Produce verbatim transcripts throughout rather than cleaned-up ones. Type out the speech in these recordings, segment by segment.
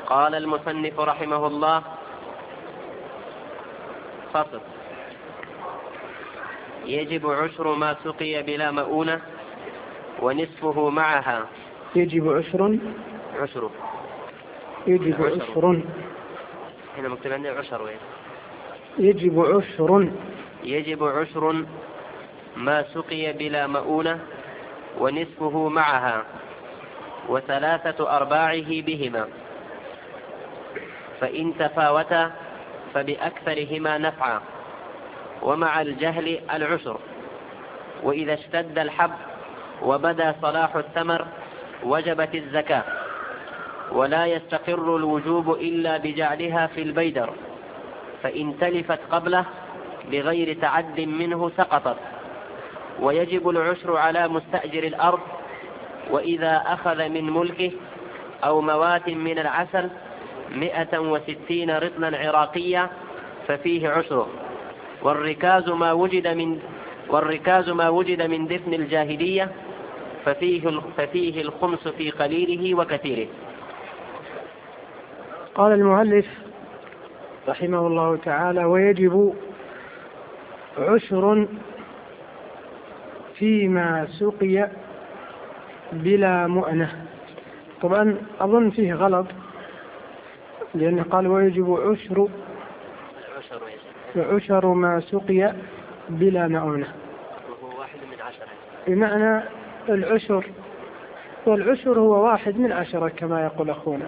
قال المصنف رحمه الله: فصل. يجب عشر ما سقي بلا مؤونة ونصفه معها. يجب عشر عشر يجب عشر هنا مكتوب عندي عشر وين؟ يجب عشر يجب عشر ما سقي بلا مؤونة ونصفه معها وثلاثة أرباعه بهما، فإن تفاوتا فبأكثرهما نفعا، ومع الجهل العشر. وإذا اشتد الحب وبدا صلاح الثمر وجبت الزكاة، ولا يستقر الوجوب إلا بجعلها في البيدر، فإن تلفت قبله بغير تعد منه سقطت. ويجب العشر على مستأجر الأرض، وإذا أخذ من ملكه أو موات من العسل مئة وستين رطلا عراقية ففيه عشر. والركاز ما وجد من والركاز ما وجد من دفن الجاهلية ففيه ففيه الخمس في قليله وكثيره. قال المؤلف رحمه الله تعالى: ويجب عشر فيما سقي بلا مؤنة. طبعا أظن فيه غلط، لأنه قال ويجب عشر عشر ما سقي بلا مؤنة، وهو واحد من عشرة، بمعنى العشر، والعشر هو واحد من عشرة كما يقول أخونا.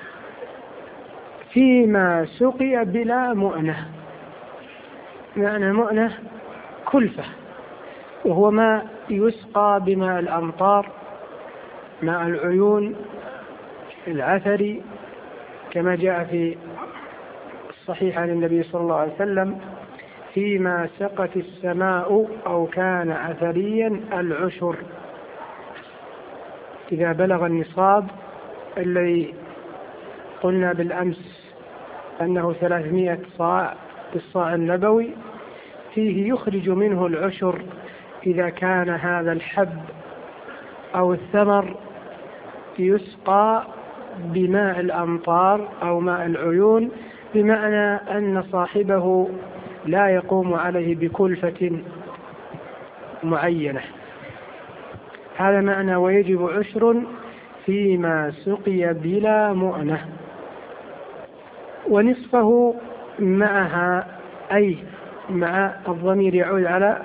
فيما سقي بلا مؤنة، معنى مؤنة كلفة، وهو ما يسقى بماء الأمطار، ماء العيون العثري، كما جاء في الصحيح عن النبي صلى الله عليه وسلم: فيما سقت السماء أو كان عثريا العشر. إذا بلغ النصاب الذي قلنا بالأمس أنه ثلاثمائة صاع بالصاع النبوي، فيه يخرج منه العشر إذا كان هذا الحب أو الثمر يسقى بماء الأمطار أو ماء العيون، بمعنى أن صاحبه لا يقوم عليه بكلفة معينة. هذا معنى ويجب عشر فيما سقي بلا مؤنة. ونصفه معها، أي مع الضمير يعود على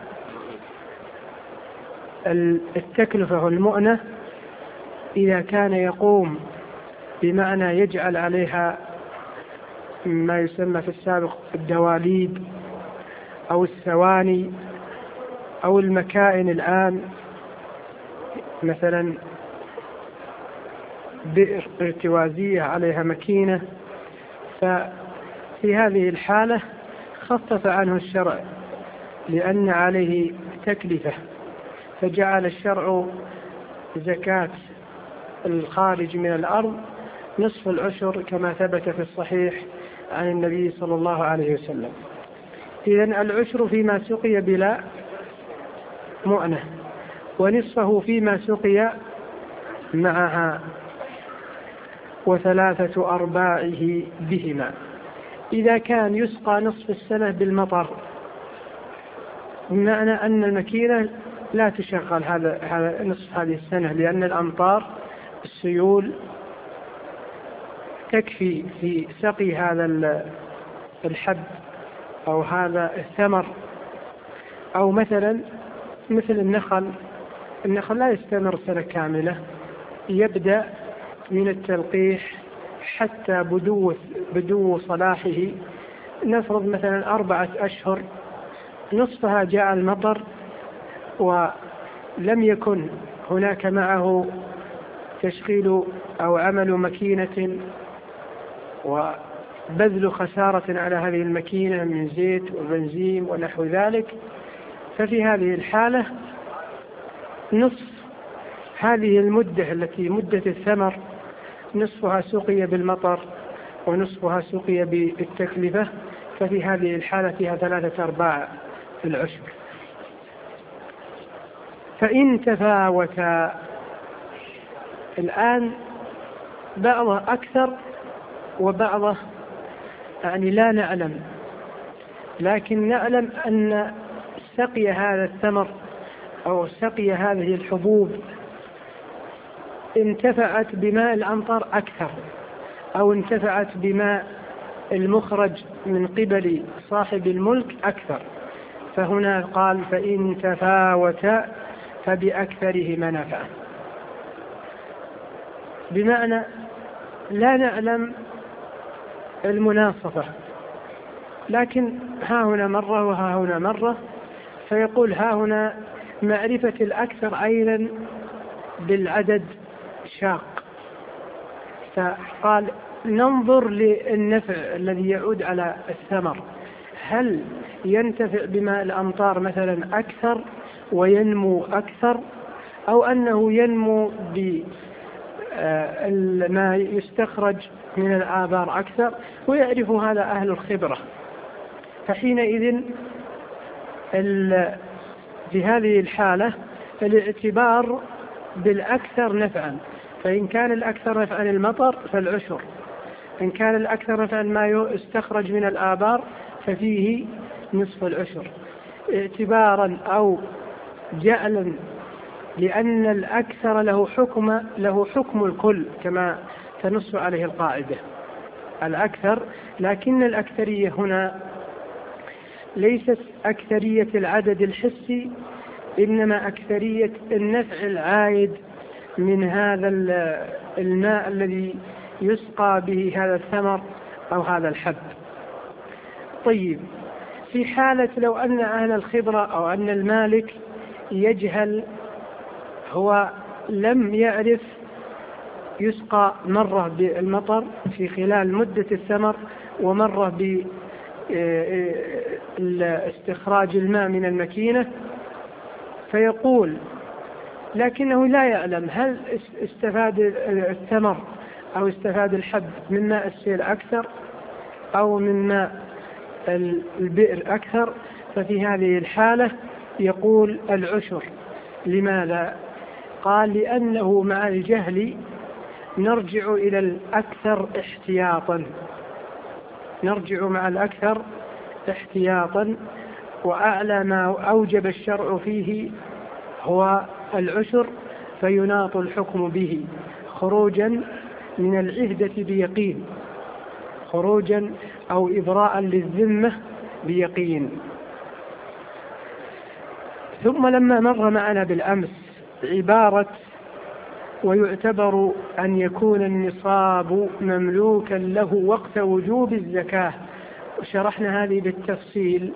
التكلفة والمؤنة، إذا كان يقوم بمعنى يجعل عليها ما يسمى في السابق الدواليب أو الثواني أو المكائن الآن، مثلا بئر ارتوازية عليها مكينة، ففي هذه الحالة خفف عنه الشرع لأن عليه تكلفة، فجعل الشرع زكاة الخارج من الأرض نصف العشر كما ثبت في الصحيح عن النبي صلى الله عليه وسلم. إذن العشر فيما سقي بلا مؤنة، ونصفه فيما سقي معها، وثلاثة أرباعه بهما. إذا كان يسقى نصف السنة بالمطر، بمعنى أن المكينة لا تشغل هذا نصف هذه السنة، لأن الأمطار السيول تكفي في سقي هذا الحب أو هذا الثمر. أو مثلا مثل النخل، النخل لا يستمر سنة كاملة، يبدأ من التلقيح حتى بدو بدو صلاحه، نفرض مثلا أربعة أشهر، نصفها جاء المطر ولم يكن هناك معه تشغيل أو عمل مكينة وبذل خسارة على هذه المكينة من زيت وبنزين ونحو ذلك، ففي هذه الحالة نصف هذه المدة التي مدة الثمر نصفها سقي بالمطر ونصفها سقي بالتكلفة، ففي هذه الحالة فيها ثلاثة أرباع في العشر. فإن تفاوتا، الآن بعضها أكثر وبعضه يعني لا نعلم، لكن نعلم أن سقي هذا الثمر أو سقي هذه الحبوب انتفعت بماء الأمطار أكثر، أو انتفعت بماء المخرج من قبل صاحب الملك أكثر. فهنا قال فإن تفاوت فبأكثرهما نفعا، بمعنى لا نعلم المناصفة، لكن ها هنا مرة وها هنا مرة، فيقول ها هنا معرفة الأكثر أيضا بالعدد شاق، فقال ننظر للنفع الذي يعود على الثمر، هل ينتفع بماء الأمطار مثلا أكثر وينمو أكثر، أو أنه ينمو بما يستخرج من الآبار أكثر، ويعرف هذا أهل الخبرة. فحينئذ في هذه الحالة الاعتبار بالأكثر نفعا، فإن كان الأكثر نفعا المطر فالعشر، إن كان الأكثر نفعا ما يستخرج من الآبار ففيه نصف العشر، اعتبارا أو جعلا، لأن الأكثر له حكم له حكم الكل كما تنص عليه القاعدة الأكثر، لكن الأكثرية هنا ليست أكثرية العدد الحسي، إنما أكثرية النفع العائد من هذا الماء الذي يسقى به هذا الثمر أو هذا الحب. طيب، في حالة لو أن أهل الخبرة أو أن المالك يجهل، هو لم يعرف يسقى مرة بالمطر في خلال مدة الثمر ومرة باستخراج الماء من الماكينة، فيقول لكنه لا يعلم هل استفاد الثمر أو استفاد الحب من ماء السيل أكثر أو من ماء البئر أكثر، ففي هذه الحالة يقول العشر. لماذا؟ قال لأنه مع الجهل نرجع إلى الأكثر احتياطا، نرجع مع الأكثر احتياطا، وأعلى ما أوجب الشرع فيه هو العشر، فيناط الحكم به خروجا من العهدة بيقين، خروجا أو إبراء للذمة بيقين. ثم لما مر معنا بالأمس عبارة ويعتبر أن يكون النصاب مملوكا له وقت وجوب الزكاة، وشرحنا هذه بالتفصيل،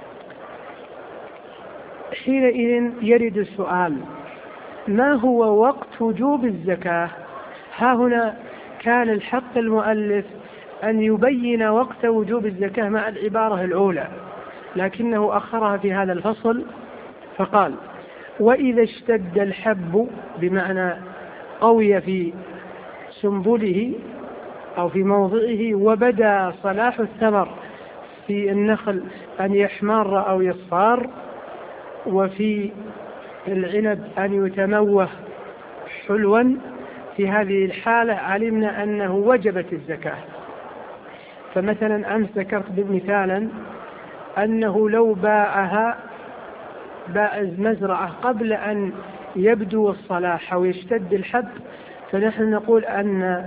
حينئذ يرد السؤال ما هو وقت وجوب الزكاة؟ ها هنا كان الحق المؤلف أن يبين وقت وجوب الزكاة مع العبارة الأولى، لكنه أخرها في هذا الفصل فقال وإذا اشتد الحب، بمعنى قوي في سنبله أو في موضعه، وبدا صلاح الثمر في النخل أن يحمر أو يصفار، وفي العنب أن يتموه حلوا، في هذه الحالة علمنا أنه وجبت الزكاة. فمثلا أمس ذكرت بمثالا أنه لو باعها باع المزرعة قبل أن يبدو الصلاح أو يشتد الحب، فنحن نقول أن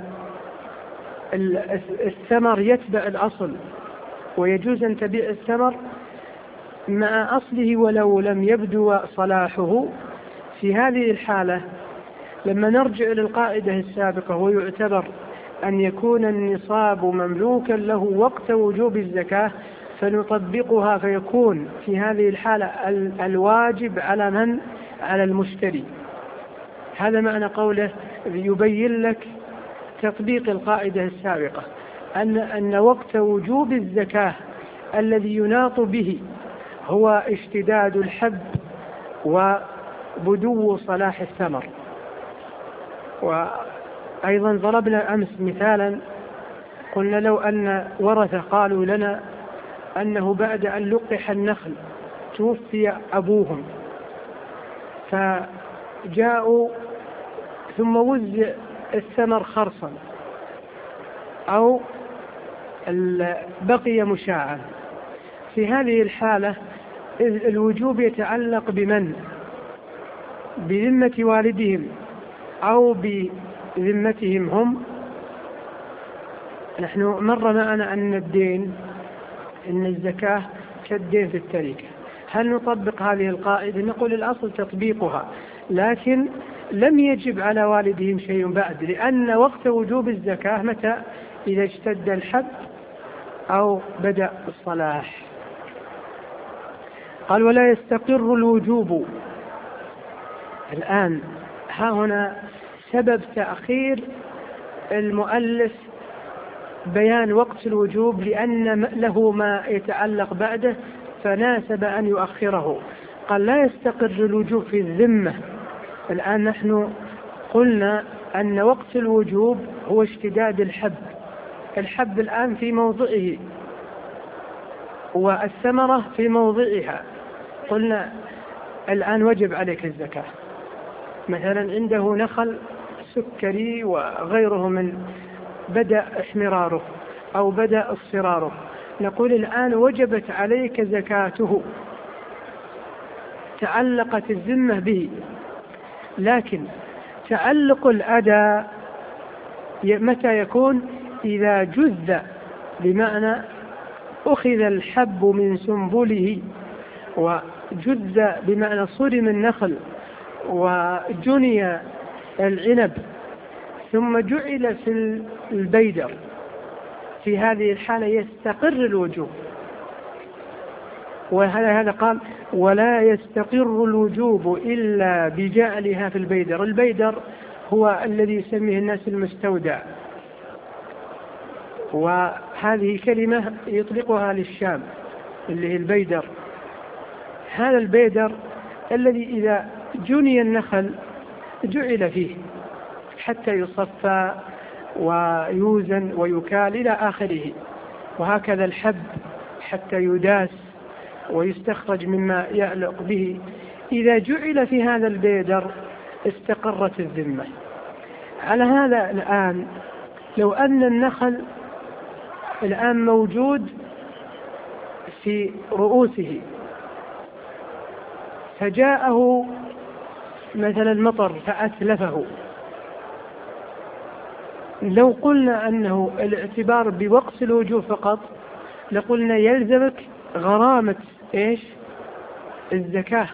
الثمر يتبع الأصل، ويجوز أن تبيع الثمر مع أصله ولو لم يبدو صلاحه. في هذه الحالة لما نرجع للقاعدة السابقة ويعتبر أن يكون النصاب مملوكا له وقت وجوب الزكاة، فنطبقها فيكون في هذه الحالة الواجب على من؟ على المشتري. هذا معنى قوله يبين لك تطبيق القاعدة السابقة، أن أن وقت وجوب الزكاة الذي يناط به هو اشتداد الحب وبدو صلاح الثمر. وأيضا ضربنا أمس مثالا، قلنا لو أن ورثة قالوا لنا أنه بعد أن لقح النخل توفي أبوهم، فجاءوا ثم وزع الثمر خرصا أو بقي مشاعا. في هذه الحالة الوجوب يتعلق بمن؟ بذمة والدهم أو بذمتهم هم. نحن مر معنا أن الدين إن الزكاة كالدين في التركة. هل نطبق هذه القاعدة؟ نقول الأصل تطبيقها، لكن لم يجب على والدهم شيء بعد، لأن وقت وجوب الزكاة متى؟ إذا اشتد الحد أو بدأ الصلاح. قال ولا يستقر الوجوب. الآن ها هنا سبب تأخير المؤلف بيان وقت الوجوب، لأن له ما يتعلق بعده فناسب أن يؤخره. قال لا يستقر الوجوب في الذمة. الآن نحن قلنا أن وقت الوجوب هو اشتداد الحب. الحب الآن في موضعه والثمرة في موضعها. قلنا الآن وجب عليك الزكاة. مثلا عنده نخل سكري وغيره من بدأ احمراره أو بدأ اصفراره، نقول الآن وجبت عليك زكاته، تعلقت الذمة به. لكن تعلق الأداء متى يكون؟ إذا جذ، بمعنى أخذ الحب من سنبله، وجذ بمعنى صرم النخل وجني العنب ثم جعل في البيدر. في هذه الحالة يستقر الوجوب. وهذا هذا قال ولا يستقر الوجوب إلا بجعلها في البيدر. البيدر هو الذي يسميه الناس المستودع، وهذه كلمة يطلقها للشام اللي هي البيدر. هذا البيدر الذي إذا جني النخل جعل فيه حتى يصفى ويوزن ويكال إلى آخره. وهكذا الحب حتى يداس ويستخرج مما يعلق به. إذا جعل في هذا البيدر استقرت الذمة. على هذا الآن لو أن النخل الآن موجود في رؤوسه فجاءه مثلا مطر فأتلفه، لو قلنا أنه الاعتبار بوقت الوجوب فقط لقلنا يلزمك غرامة إيش؟ الزكاة.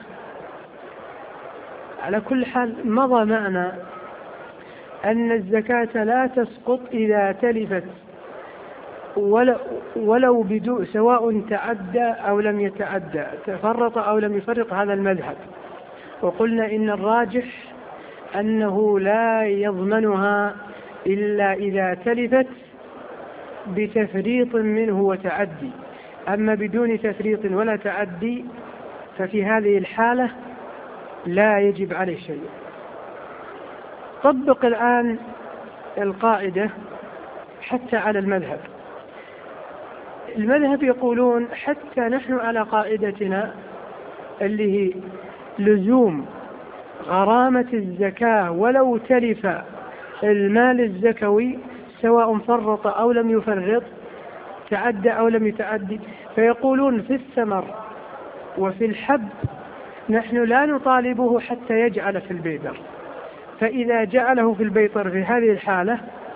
على كل حال مضى معنا أن الزكاة لا تسقط إذا تلفت ولو, ولو بدون، سواء تعدى أو لم يتعدى، تفرط أو لم يفرط، هذا المذهب. وقلنا إن الراجح أنه لا يضمنها إلا إذا تلفت بتفريط منه وتعدي. أما بدون تفريط ولا تعدي ففي هذه الحالة لا يجب عليه شيء. طبق الآن القاعدة حتى على المذهب. المذهب يقولون حتى نحن على قاعدتنا اللي هي لزوم غرامة الزكاة ولو تلف المال الزكوي، سواء فرط أو لم يفرط، تعدى أو لم يتعدي. فيقولون في الثمر وفي الحب نحن لا نطالبه حتى يجعل في البيدر. فإذا جعله في البيطر في هذه الحالة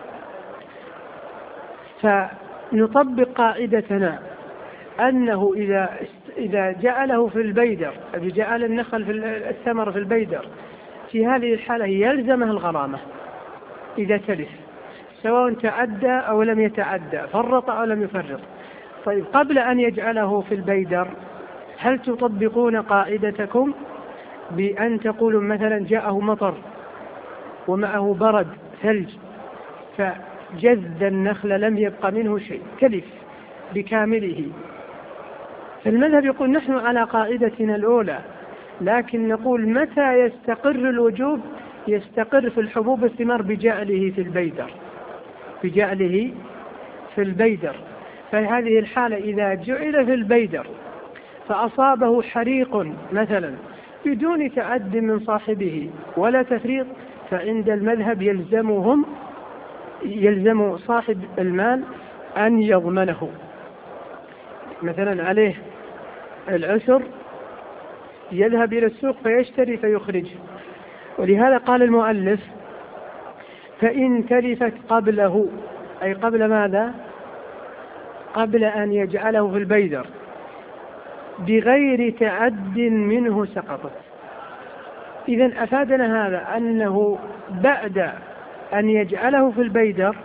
فنطبق قاعدتنا أنه إذا إذا جعله في البيدر، جعل النخل في الثمر في البيدر، في هذه الحالة يلزمه الغرامة إذا تلف، سواء تعدى أو لم يتعدى، فرط أو لم يفرط. طيب قبل أن يجعله في البيدر هل تطبقون قاعدتكم بأن تقولوا مثلا جاءه مطر ومعه برد ثلج فجذ النخل لم يبق منه شيء، تلف بكامله؟ فالمذهب يقول نحن على قاعدتنا الأولى، لكن نقول متى يستقر الوجوب؟ يستقر في الحبوب الثمار بجعله في البيدر، بجعله في البيدر. فهذه الحالة إذا جعل في البيدر فأصابه حريق مثلا بدون تعد من صاحبه ولا تفريط، فعند المذهب يلزمهم يلزم صاحب المال أن يضمنه. مثلا عليه العشر يذهب إلى السوق فيشتري فيخرجه، ولهذا قال المؤلف فإن تلفت قبله، أي قبل ماذا؟ قبل أن يجعله في البيدر بغير تعد منه سقطت. إذن أفادنا هذا أنه بعد أن يجعله في البيدر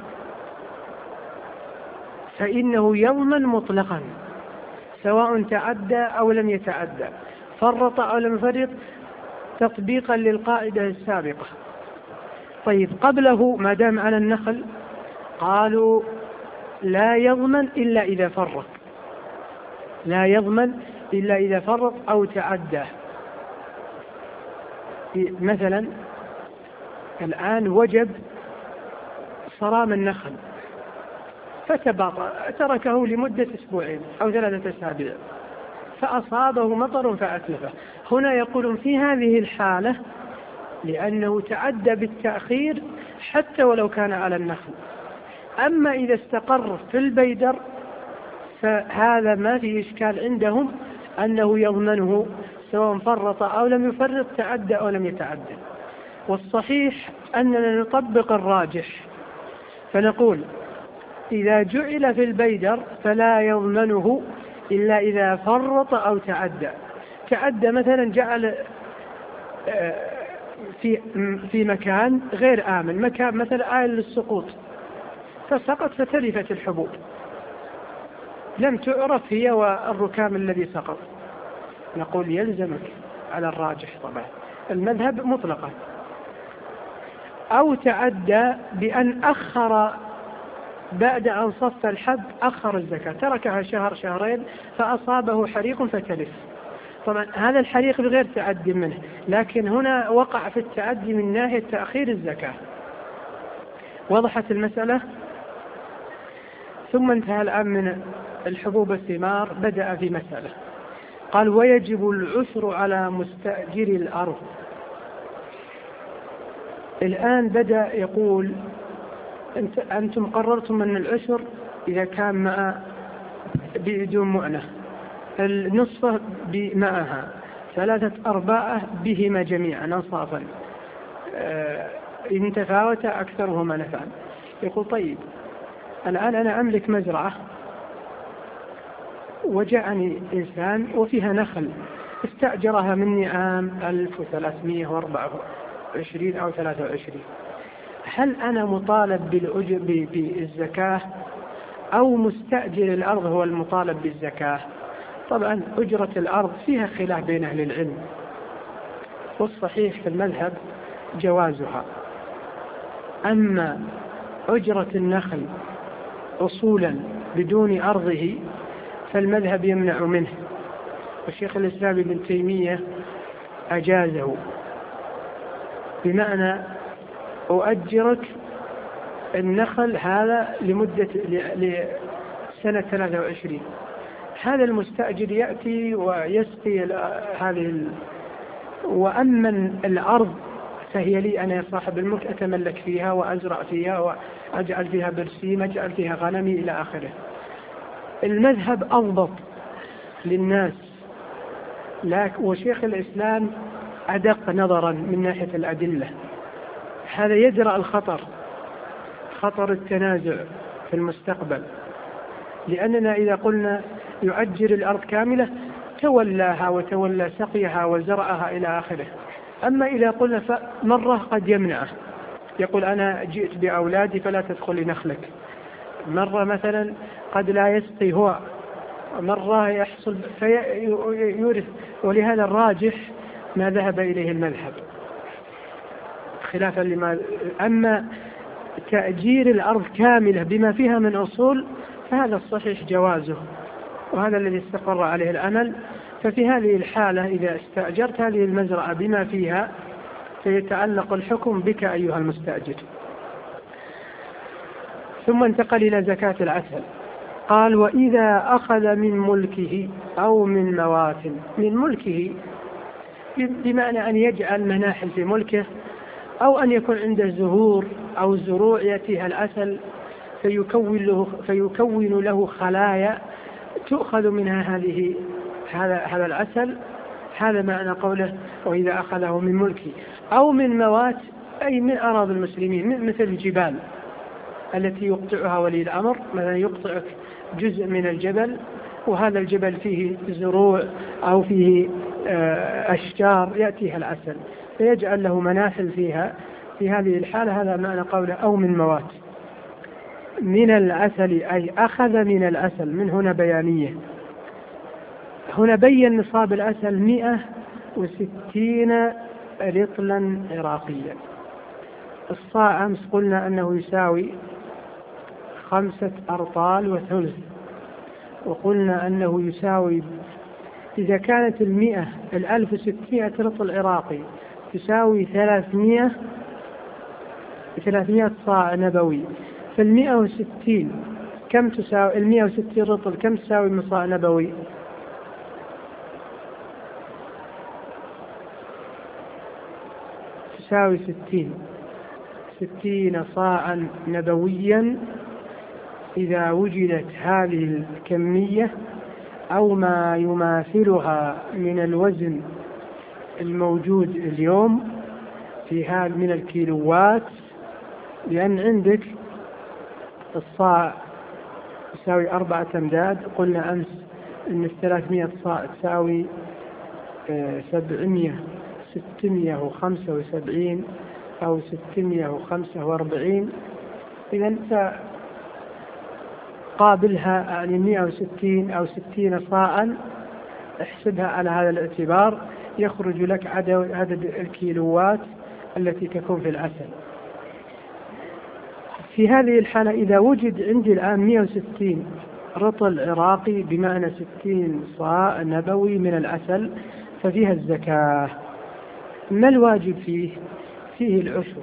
فإنه يضمن مطلقا سواء تعدى أو لم يتعدى، فرط أو لم يفرط، تطبيقا للقاعدة السابقة. طيب قبله ما دام على النخل قالوا لا يضمن إلا إذا فرط، لا يضمن إلا إذا فرط أو تعدى. مثلا الآن وجب صرام النخل فتباطأ تركه لمدة أسبوعين أو ثلاثة أسابيع فأصابه مطر فأتلفه. هنا يقولون في هذه الحالة لأنه تعدى بالتأخير حتى ولو كان على النخل. أما إذا استقر في البيدر فهذا ما في إشكال عندهم أنه يضمنه سواء فرط أو لم يفرط، تعدى أو لم يتعدى. والصحيح أننا نطبق الراجح فنقول إذا جعل في البيدر فلا يضمنه إلا إذا فرط أو تعدى. تعدى مثلا جعل في في مكان غير آمن، مكان مثلا آل للسقوط فسقط فتلفت الحبوب، لم تعرف هي والركام الذي سقط، نقول يلزمك على الراجح طبعا المذهب مطلقا. أو تعدى بأن أخر بعد أن صف الحب، أخر الزكاة تركها شهر شهرين فأصابه حريق فتلف. طبعا هذا الحريق بغير تعدي منه، لكن هنا وقع في التعدي من ناحية تأخير الزكاة. وضحت المسألة؟ ثم انتهى الآن من الحبوب الثمار، بدأ في مسألة قال ويجب العشر على مستأجر الأرض. الآن بدأ يقول أنت أنتم قررتم أن العشر إذا كان مع بدون مؤنة، النصف معها، ثلاثة أرباعه بهما جميعا أنصافا، إن تفاوت أكثرهما نفعا. يقول طيب الآن أنا أملك مزرعة وجاءني إنسان وفيها نخل استأجرها مني عام ألف وثلاثمائة وأربعة وعشرين أو ثلاثة وعشرين، هل أنا مطالب بالأجر بالزكاة أو مستأجر الأرض هو المطالب بالزكاة؟ طبعا أجرة الأرض فيها خلاف بين أهل العلم، والصحيح في المذهب جوازها. أما أجرة النخل أصولا بدون أرضه فالمذهب يمنع منه، والشيخ الإسلام ابن تيمية أجازه، بمعنى أؤجرك النخل هذا لمدة لسنة ثلاثة وعشرين، هذا المستأجر يأتي ويسقي هذه ال... وأما الأرض فهي لي أنا صاحب الملك، أتملك فيها وأزرع فيها وأجعل فيها برسيم، أجعل فيها غنمي إلى آخره. المذهب أضبط للناس، لكن وشيخ الإسلام أدق نظرا من ناحية الأدلة. هذا يدرأ الخطر، خطر التنازع في المستقبل، لأننا إذا قلنا يؤجر الأرض كاملة تولاها وتولى سقيها وزرعها إلى آخره. أما إذا قلنا فمرة قد يمنعه، يقول أنا جئت بأولادي فلا تدخل نخلك، مرة مثلا قد لا يسقي هو، مرة يحصل فيورث. ولهذا الراجح ما ذهب إليه المذهب خلافا لما. أما تأجير الأرض كاملة بما فيها من أصول فهذا الصحيح جوازه، وهذا الذي استقر عليه الأمل. ففي هذه الحالة إذا استأجرت هذه المزرعة بما فيها فيتعلق الحكم بك أيها المستأجر. ثم انتقل إلى زكاة العسل. قال وإذا أخذ من ملكه أو من موات. من ملكه بمعنى أن يجعل مناحل في ملكه، أو أن يكون عنده زهور أو زروع يأتيها العسل فيكون له, فيكون له خلايا تؤخذ منها هذه هذا هذا العسل. هذا معنى قوله وإذا أخذه من ملكي، أو من موات أي من أراضي المسلمين، مثل الجبال التي يقطعها ولي الأمر، مثلا يقطع جزء من الجبل وهذا الجبل فيه زروع أو فيه أشجار يأتيها العسل فيجعل له مناحل فيها. في هذه الحالة هذا معنى قوله أو من موات. من العسل أي أخذ من العسل، من هنا بيانية. هنا بين نصاب العسل مئة وستين رطلا عراقيا. الصاع أمس قلنا أنه يساوي خمسة أرطال وثلث، وقلنا أنه يساوي إذا كانت المئة الألف وستمائة رطل عراقي تساوي ثلاثمائة ثلاثمائة صاع نبوي، فالمئة وستين كم تساوي؟ المئة وستين رطل كم تساوي من صاع نبوي؟ تساوي ستين ستين صاعا نبويا إذا وجدت هذه الكمية أو ما يماثلها من الوزن الموجود اليوم في هذا من الكيلوات. لأن عندك الصاع يساوي أربعة أمداد، قلنا أمس أن الثلاثمائة صاع تساوي سبعمائة ستمائة وخمسة وسبعين أو ستمائة وخمسة وأربعين. إذا قابلها يعني مئة وستين أو ستين صاعا، احسبها على هذا الاعتبار يخرج لك عدد الكيلوات التي تكون في العسل. في هذه الحالة إذا وجد عندي الآن مئة وستين رطل عراقي بمعنى ستين صاع نبوي من العسل ففيها الزكاة. ما الواجب فيه؟ فيه العشر.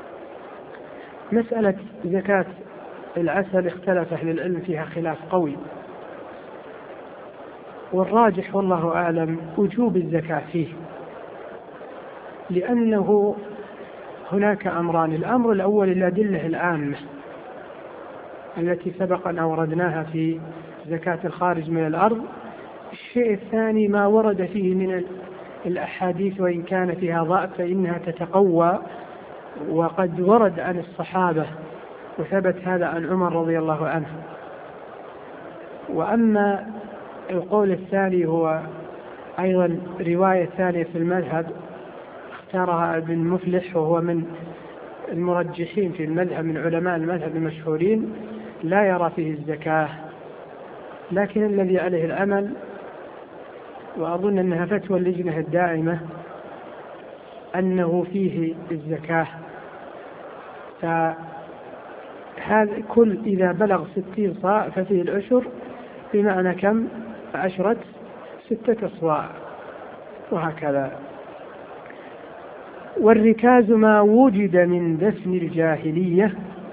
مسألة زكاة العسل اختلف أهل العلم فيها خلاف قوي، والراجح والله أعلم وجوب الزكاة فيه، لأنه هناك أمران. الأمر الأول الأدلة العامة التي سبق أن أوردناها في زكاة الخارج من الأرض. الشيء الثاني ما ورد فيه من الأحاديث وإن كان فيها ضعف فإنها تتقوى، وقد ورد عن الصحابة وثبت هذا عن عمر رضي الله عنه. وأما القول الثاني هو أيضا رواية ثانية في المذهب اختارها ابن مفلح وهو من المرجحين في المذهب من علماء المذهب المشهورين، لا يرى فيه الزكاة، لكن الذي عليه العمل وأظن أنها فتوى اللجنة الدائمة أنه فيه الزكاة. فهذا كل إذا بلغ ستين صاع ففيه العشر، بمعنى كم؟ عشرة ستة صواع وهكذا. والركاز ما وجد من دفن الجاهلية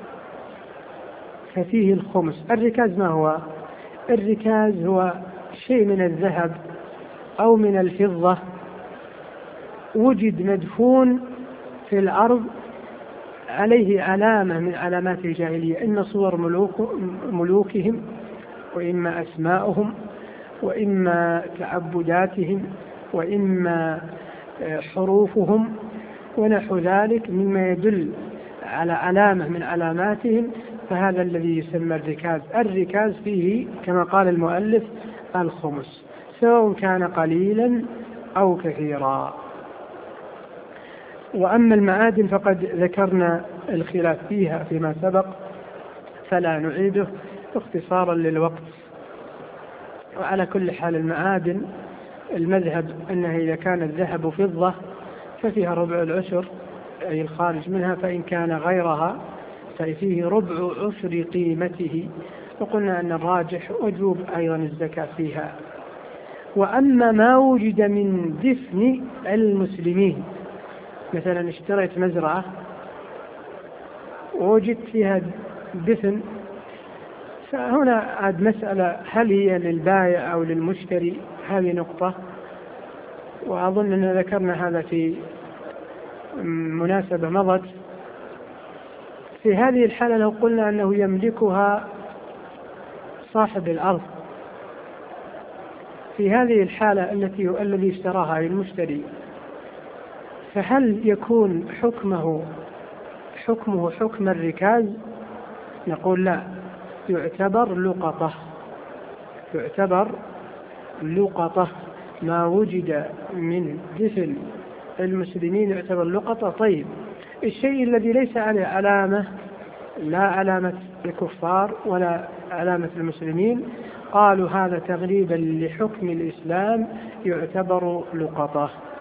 ففيه الخمس. الركاز ما هو؟ الركاز هو شيء من الذهب أو من الفضة وجد مدفون في الأرض عليه علامة من علامات الجاهلية، إن صور ملوك ملوكهم وإما أسماؤهم وإما تعبداتهم وإما حروفهم ونحو ذلك مما يدل على علامة من علاماتهم، فهذا الذي يسمى الركاز. الركاز فيه كما قال المؤلف الخمس، سواء كان قليلا أو كثيرا. وأما المعادن فقد ذكرنا الخلاف فيها فيما سبق فلا نعيده اختصارا للوقت. وعلى كل حال المعادن المذهب أنها إذا كان الذهب فضة ففيها ربع العشر أي الخارج منها، فإن كان غيرها ففيه ربع عشر قيمته. وقلنا أن الراجح وجوب أيضا الزكاة فيها. وأما ما وجد من دفن المسلمين، مثلا اشتريت مزرعة ووجدت فيها دفن، فهنا عاد مسألة هل هي للبائع أو للمشتري، هذه نقطة. وأظن أن ذكرنا هذا في مناسبة مضت في هذه الحالة لو قلنا أنه يملكها صاحب الأرض، في هذه الحالة التي الذي اشتراها المشتري، فهل يكون حكمه حكمه حكم الركاز؟ نقول لا، يعتبر لقطة، يعتبر لقطة، ما وجد من دفن المسلمين يعتبر لقطة. طيب الشيء الذي ليس عليه علامة، لا علامة الكفار ولا علامة المسلمين، قالوا هذا تغليبا لحكم الإسلام يعتبر لقطة.